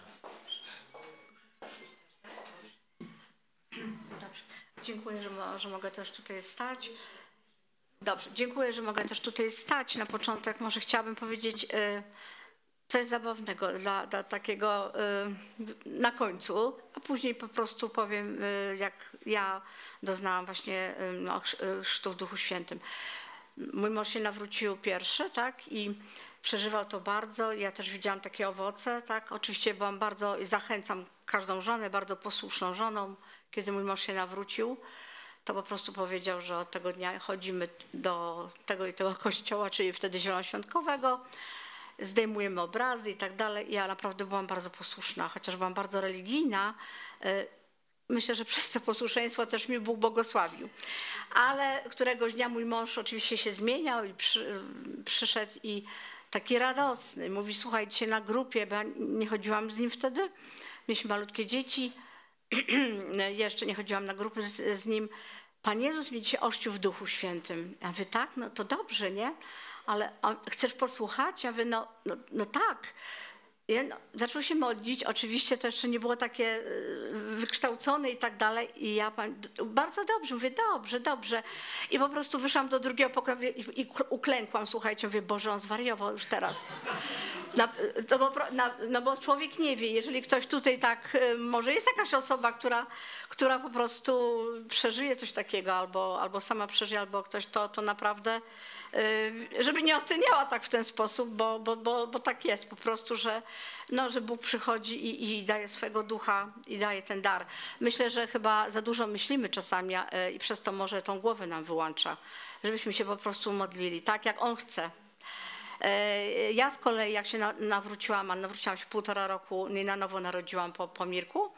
Dobrze. Dziękuję, że, mo- że mogę też tutaj stać. Dobrze, dziękuję, że mogę też tutaj stać. Na początek może chciałabym powiedzieć y, coś zabawnego dla, dla takiego y, na końcu, a później po prostu powiem, y, jak ja doznałam właśnie y, no, chrztu w Duchu Świętym. Mój mąż się nawrócił pierwszy, tak, i przeżywał to bardzo. Ja też widziałam takie owoce, tak. Oczywiście byłam bardzo, i zachęcam każdą żonę, bardzo posłuszną żoną. Kiedy mój mąż się nawrócił, to po prostu powiedział, że od tego dnia chodzimy do tego i tego kościoła, czyli wtedy zielonoświątkowego, zdejmujemy obrazy i tak dalej. Ja naprawdę byłam bardzo posłuszna, chociaż byłam bardzo religijna. Myślę, że przez to posłuszeństwo też mi Bóg błogosławił. Ale któregoś dnia mój mąż oczywiście się zmieniał i przy, przyszedł i taki radosny. Mówi, słuchaj, dzisiaj na grupie, bo ja nie chodziłam z nim wtedy, mieliśmy malutkie dzieci, jeszcze nie chodziłam na grupę z, z nim. Pan Jezus mnie dzisiaj ochrzcił w Duchu Świętym. Ja mówię, tak, no to dobrze, nie? Ale on, chcesz posłuchać? Ja mówię, no, no, no tak. Ja, no, zaczął się modlić, oczywiście to jeszcze nie było takie wykształcone i tak dalej. I ja pan, bardzo dobrze, mówię, dobrze, dobrze. I po prostu wyszłam do drugiego pokoju i, i uklękłam, słuchajcie, mówię, Boże, on zwariował już teraz. Na, to bo, na, no bo człowiek nie wie, jeżeli ktoś tutaj tak, może jest jakaś osoba, która, która po prostu przeżyje coś takiego, albo, albo sama przeżyje, albo ktoś, to, to naprawdę, żeby nie oceniała tak w ten sposób, bo, bo, bo, bo tak jest po prostu, że, no, że Bóg przychodzi i, i daje swego ducha i daje ten dar. Myślę, że chyba za dużo myślimy czasami i przez to może tą głowę nam wyłącza, żebyśmy się po prostu modlili tak, jak On chce. Ja z kolei, jak się nawróciłam, a nawróciłam się półtora roku, nie na nowo narodziłam po, po Mirku,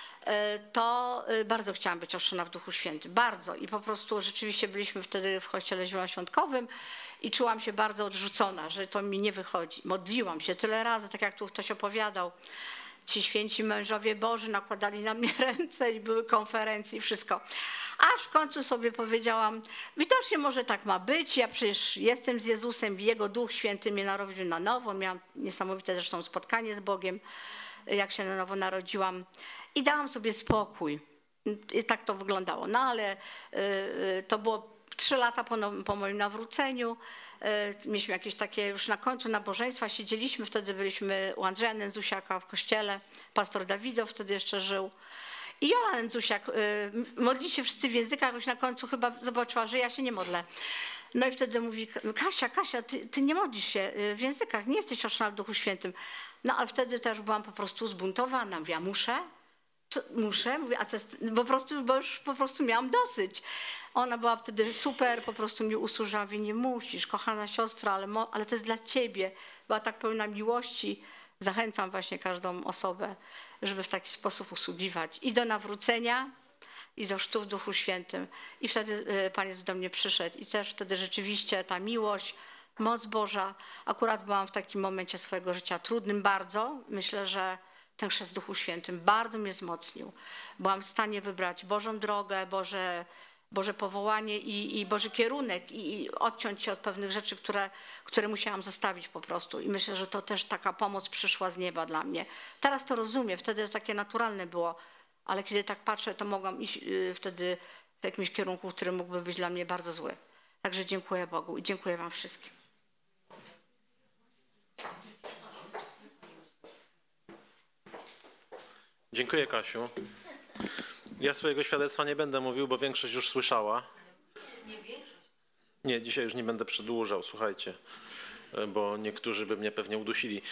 to bardzo chciałam być ochrzczona w Duchu Świętym. Bardzo. I po prostu rzeczywiście byliśmy wtedy w kościele zielonoświątkowym i czułam się bardzo odrzucona, że to mi nie wychodzi. Modliłam się tyle razy, tak jak tu ktoś opowiadał. Ci święci mężowie Boży nakładali na mnie ręce i były konferencje i wszystko. Aż w końcu sobie powiedziałam, widocznie może tak ma być, ja przecież jestem z Jezusem i Jego Duch Święty mnie narodził na nowo. Miałam niesamowite zresztą spotkanie z Bogiem, jak się na nowo narodziłam i dałam sobie spokój. I tak to wyglądało. No ale y, to było trzy lata po, no, po moim nawróceniu. Y, mieliśmy jakieś takie już na końcu nabożeństwa, siedzieliśmy, wtedy byliśmy u Andrzeja Nędzusiaka w kościele, pastor Dawidow wtedy jeszcze żył. I Jola Nędzusiak, y, modli się wszyscy w językach, jakoś na końcu chyba zobaczyła, że ja się nie modlę. No i wtedy mówi, Kasia, Kasia, ty, ty nie modlisz się w językach, nie jesteś ochrzczona w Duchu Świętym. No ale wtedy też byłam po prostu zbuntowana. Mówię, muszę? Co, muszę? Mówię, a co jest? Po prostu, bo już po prostu miałam dosyć. Ona była wtedy super, po prostu mi usłużyła. Mówię, nie musisz, kochana siostra, ale, mo, ale to jest dla ciebie. Była tak pełna miłości. Zachęcam właśnie każdą osobę, żeby w taki sposób usługiwać. I do nawrócenia, i do chrztu w Duchu Świętym. I wtedy Pan Jezus do mnie przyszedł. I też wtedy rzeczywiście ta miłość, moc Boża. Akurat byłam w takim momencie swojego życia trudnym bardzo. Myślę, że ten chrzest w Duchu Świętym bardzo mnie wzmocnił. Byłam w stanie wybrać Bożą drogę, Boże, Boże powołanie i, i Boży kierunek i, i odciąć się od pewnych rzeczy, które, które musiałam zostawić po prostu. I myślę, że to też taka pomoc przyszła z nieba dla mnie. Teraz to rozumiem, wtedy takie naturalne było, ale kiedy tak patrzę, to mogłam iść yy, wtedy w jakimś kierunku, który mógłby być dla mnie bardzo zły. Także dziękuję Bogu i dziękuję wam wszystkim. Dziękuję, Kasiu. Ja swojego świadectwa nie będę mówił, bo większość już słyszała. Nie, dzisiaj już nie będę przedłużał, słuchajcie, bo niektórzy by mnie pewnie udusili.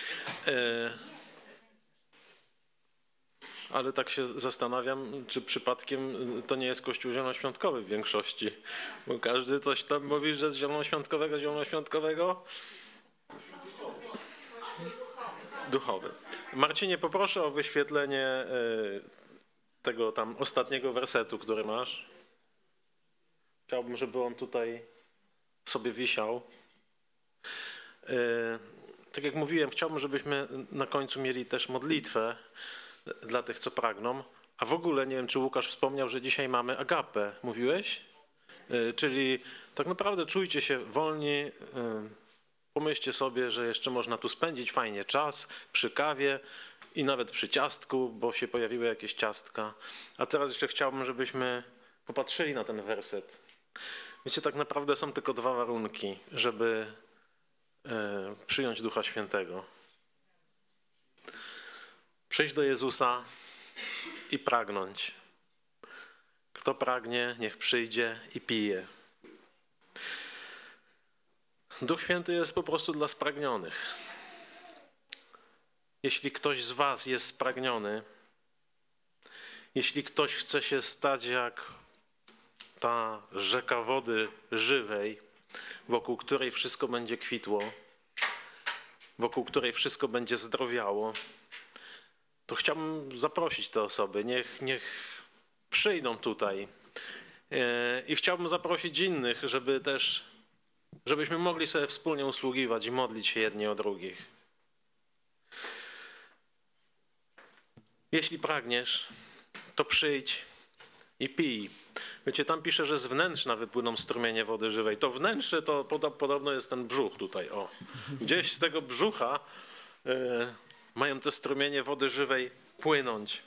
Ale tak się zastanawiam, czy przypadkiem to nie jest Kościół zielonoświątkowy w większości, bo każdy coś tam mówi, że z zielonoświątkowego, zielonoświątkowego. Duchowy. Marcinie, poproszę o wyświetlenie tego tam ostatniego wersetu, który masz. Chciałbym, żeby on tutaj sobie wisiał. Tak jak mówiłem, chciałbym, żebyśmy na końcu mieli też modlitwę dla tych, co pragną. A w ogóle, nie wiem, czy Łukasz wspomniał, że dzisiaj mamy agapę. Mówiłeś? Czyli tak naprawdę czujcie się wolni. Pomyślcie sobie, że jeszcze można tu spędzić fajnie czas przy kawie i nawet przy ciastku, bo się pojawiły jakieś ciastka. A teraz jeszcze chciałbym, żebyśmy popatrzyli na ten werset. Wiecie, tak naprawdę są tylko dwa warunki, żeby e, przyjąć Ducha Świętego. Przyjść do Jezusa i pragnąć. Kto pragnie, niech przyjdzie i pije. Duch Święty jest po prostu dla spragnionych. Jeśli ktoś z was jest spragniony, jeśli ktoś chce się stać jak ta rzeka wody żywej, wokół której wszystko będzie kwitło, wokół której wszystko będzie zdrowiało, to chciałbym zaprosić te osoby. Niech, niech przyjdą tutaj. I chciałbym zaprosić innych, żeby też, żebyśmy mogli sobie wspólnie usługiwać i modlić się jedni o drugich. Jeśli pragniesz, to przyjdź i pij. Wiecie, tam pisze, że z wnętrza wypłyną strumienie wody żywej. To wnętrze to podobno jest ten brzuch tutaj. O. Gdzieś z tego brzucha y, mają te strumienie wody żywej płynąć.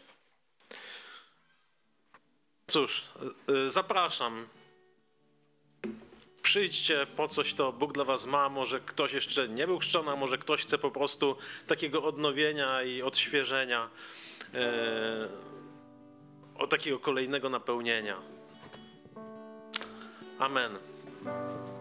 Cóż, y, zapraszam. Przyjdźcie po coś, to Bóg dla was ma. Może ktoś jeszcze nie był chrzczony, a może ktoś chce po prostu takiego odnowienia i odświeżenia. O takiego kolejnego napełnienia. Amen.